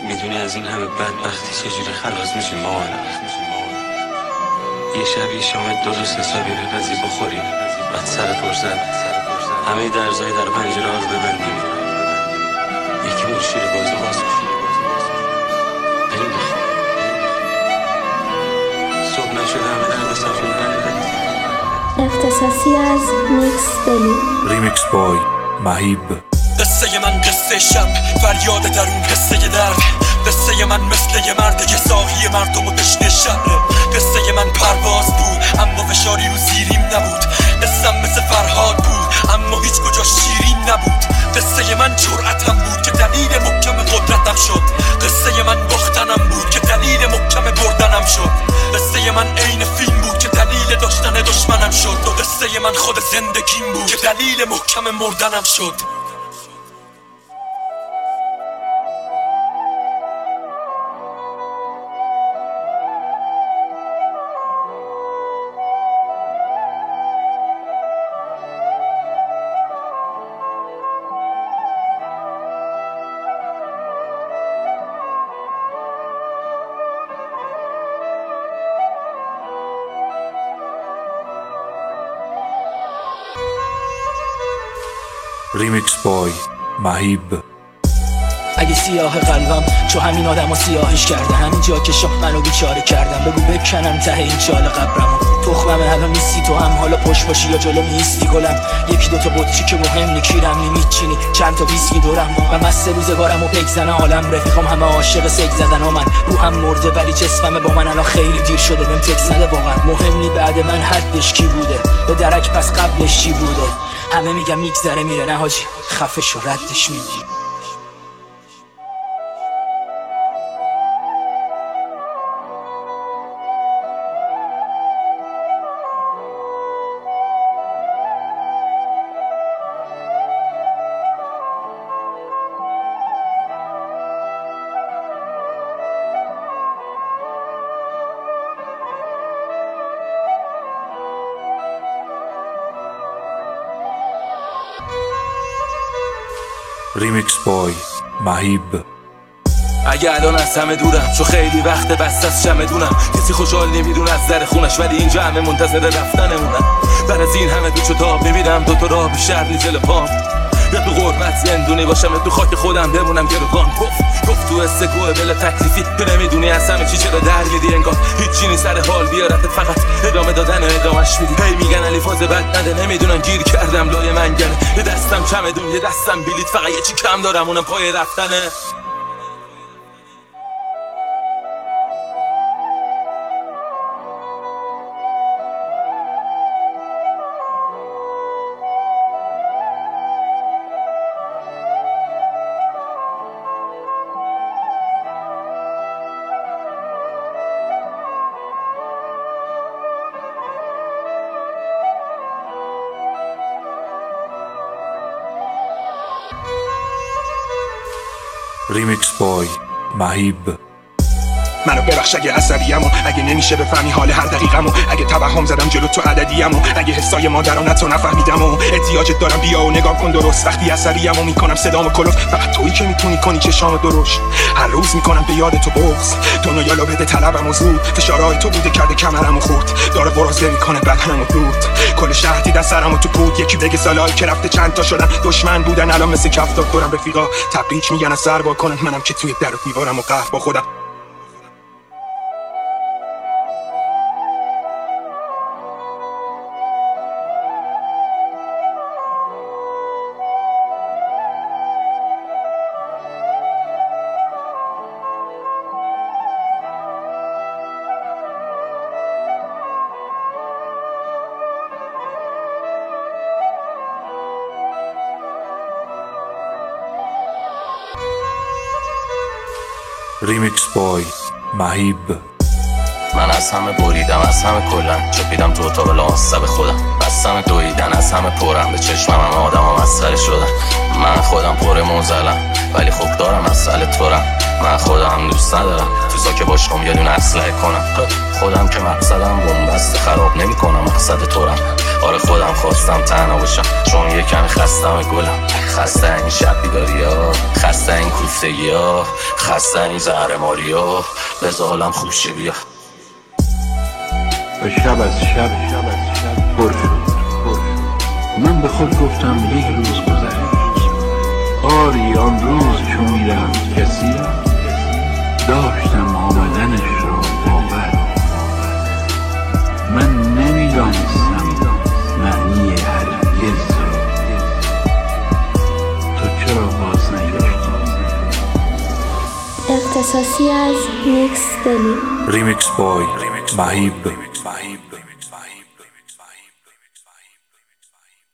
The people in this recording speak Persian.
میدونی از این همه بدبختی چجوری خلاص میشیم مامان؟ یه شب یه شام درست حسابی بپزی بخوریم، بعد سر فرصت همه درزای در پنجره ها رو ببندیم، یکی بود شیر باز و باز بریم بخور. صبح نشده همه درد صفون بندیم. اختصاصی از نیکس دلی. ریمیکس بای مهیب. قصه من قصه شب، فریاد درون قصه درد. قصه من مثل یه مرد که ساقی مردم و تشنه شهره. قصه من پرواز بود اما فشاری رو زیریم نبود. قصم مثل فرهاد بود اما هیچ کجا شیرین نبود. قصه من جرأتم بود که دلیل محکم قدرتم شد. قصه من باختنم بود که دلیل محکم بردنم شد. قصه من عین فیلم بود که دلیل داشتن دشمنم شد. و قصه من خود زندگیم بود که دلیل محکم مردنم شد. ریمیکس بای مهیب. اگه سیاه قلبم چو همین آدم و سیاهش کرده، همین جا که شاه منو بیچاره کردم، بگو بکنم ته این چال قبرمو. تخممه الان نیستی تو هم، حالا پشت باشی یا جلو میستی گلم. یکی دوتا بطری که مهم نکیرم میچینی، چند تا ویسکی دورم و مست روزگارم و پیک زنه عالم. رفیقام همه عاشق سگ زدن ها، من روحم مرده ولی جسممه با من الان خیلی دیر شده بهم تکس نده واقعا. مهم نی بعد من حدش کی بوده، به درک پس قبلش چی بوده. همه میگم میگذره میره، نه حاجی خفه شو ردش میگی. ریمیکس بای مهیب. اگه الان از همه دورم چون خیلی وقت بست از شمدونم، کسی خوشحال نمیدون از در خونش ولی اینجا همه منتظر رفتنمونن. بعد از این همه دوچ و تاب میبینم دوتا راه بیشتر نیست جل پام. یا تو غربت زندونی باشم یا تو خاک خودم بمونم گروگان. گفت تو استگوه بلا تکلیفی تو نمیدونی از همه چی چرا در میدی، انگار هیچی نی سر حال بیارتت فقط ادامه دادن ادامش میدی. هی میگن علی فاز بد نده، نمیدونن گیر کردم لای منگنه. یه دستم چمدون یه دستم بلیت، فقط یه چی کم دارم اونم پای رفتنه. ریمیکس بای مهیب. منو ببخش اگه عصبیمو، اگه نمیشه بفهمی حال هر دقیقمو، اگه توهم زدم جلو تو عددیمو، اگه حسای مادرانتو نفهمیدمو. احتیاجت دارم بیا و نگاه کن درست، وقتی عصبیمو میکنم صدامو کلوف. فقط تویی که میتونی کنی چشامو درشت، هر روز میکنم به یاد تو بغض. دنیا بده طلبمو زود، فشارهای تو بوده کرده کمرمو خورد. داره برازه میکنه بدنمو دود، کل شهر دیدن سرمو تو پود. یکی بگه سالایی که رفته چند تا شدن دشمن بودن، الان مثل کفتار دورم رفیقا تبریک میگن از سر با کنن. منم که توی در و دیوارم و قهر با خودم. ریمیکس بای مهیب. من از همه بریدم، از همه کلن چپیدم تو اتاق لامصب خودم. بستم دویدن از همه پرم، به چشمم همه آدم ها مسخره شدن. من خودم پر موزلم ولی خوب دارم مسئله تورم. من خودم دوست ندارم تو ساکه باشم یه دونه اسلحه کنم. خودم که مقصدم بومبست خراب نمی کنم، مقصد تورم. آره خودم خواستم تنها باشم چون یه کمی خستم گلم. خسته این شب بیداری ها، خسته خسته این کوفتگی ها، خسته این زهرماری ها، بذار حالم خوش شه بیا. و شب از شب پر شد. من به خود گفتم یک روز گذشت. آری آن روز چون میرفت کسی داشتم آمدنش را باور. من نمیدانستم معنی هرگز را. تو چرا باز نگشتی؟ اختصاصی از نیکس دلی. ریمیکس بای مهیب.